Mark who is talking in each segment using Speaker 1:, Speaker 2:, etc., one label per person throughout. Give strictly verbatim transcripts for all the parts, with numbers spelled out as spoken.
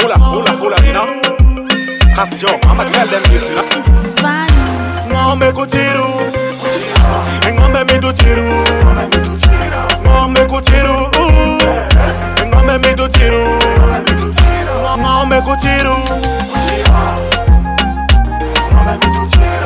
Speaker 1: hula, hula, hula, you know. Cause yo, I'ma tell them this, you know. Ngombe kuchiru, ngombe mi do chiru, ngombe kuchiru, ngombe mi do chiru, ngombe kuchiru, ngombe mi do chiru.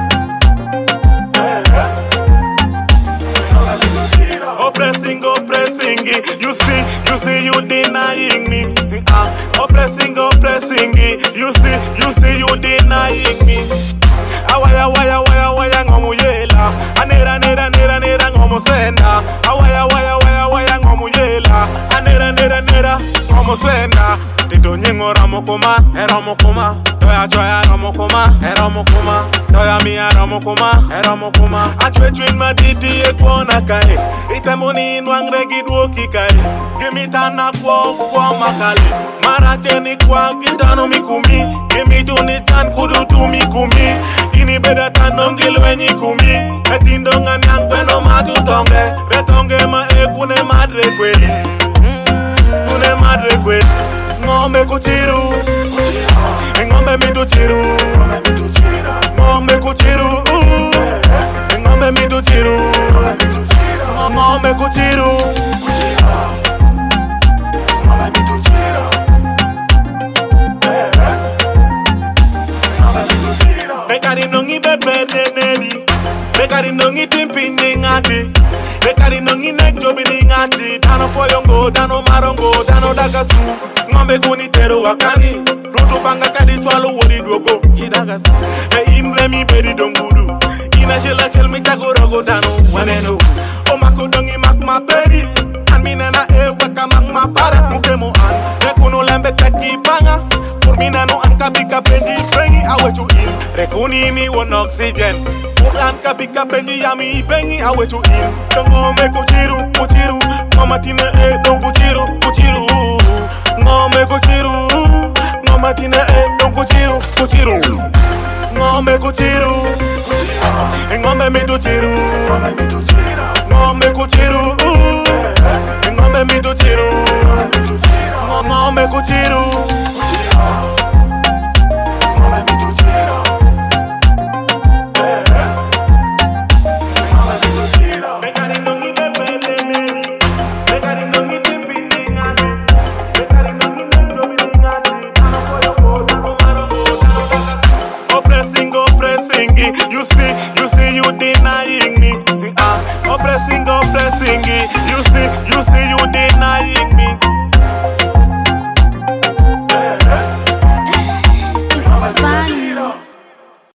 Speaker 1: Oppressing, oppressing, you see, you see, you denying me. Uh, oppressing, oppressing, you see, you see, you denying me. Awaya, waya, waya, waya, ngomu yela. Anera, nera, nera, nera, ngomu senda. Awaya, waya, waya, waya, ngomu yela. Anera, nera, nera, ngomu senda. Tito nyingo ramokoma, eramokoma. Toya choya ramokoma, eramokoma. Toya miya ramokoma, eramokoma. Achwe chwin matiti ekwana kai. Itemoni inwang regidwo kikai. Gimi tana kwa kwa makali. Maracheni kwa kitano mikumi. Gimi tuni chan kudu tu mikumi. Ini beda tanong gilwenyi kumi. Etindongan yang kweno matu tonge. Retonge ma ekune madre kweli. Kune madre kweli. Ngombe kuchiru, ngombe mi do chiru, ngombe kuchiru, ngombe mi do chiru, ngombe kuchiru, ngombe mi do chiru. Bekari nongi bebe neni, bekari nongi timpi ningati, bekari nongi nek jobi ningati. Dano foyongo, dano marongo, dano dagasu. Ngombe kuni tero wakani, rutu panga kadi chwalu wodi dogo. Kidagasu, e imre mi beri dongudu. Ina shela shel mi chago rogo dano waneno. O mako dongi mak ma beri, an minana e waka mak ma para. Mukemo an, rekuno lembe taki panga. Kurmina no an kabika pendi bengi awechu in. Rekuni ni won oxygen. An kabika pendi yami bengi awechu in. Ngombe kuchiru, kuchiru, mama tina e don kuchiru, kuchiru. Ngombe kuchiru, mama tina e don kuchiru, kuchiru. Ngombe kuchiru, ngombe mi do chiru, ngombe kuchiru, ngombe mi do chiru, ngombe kuchiru.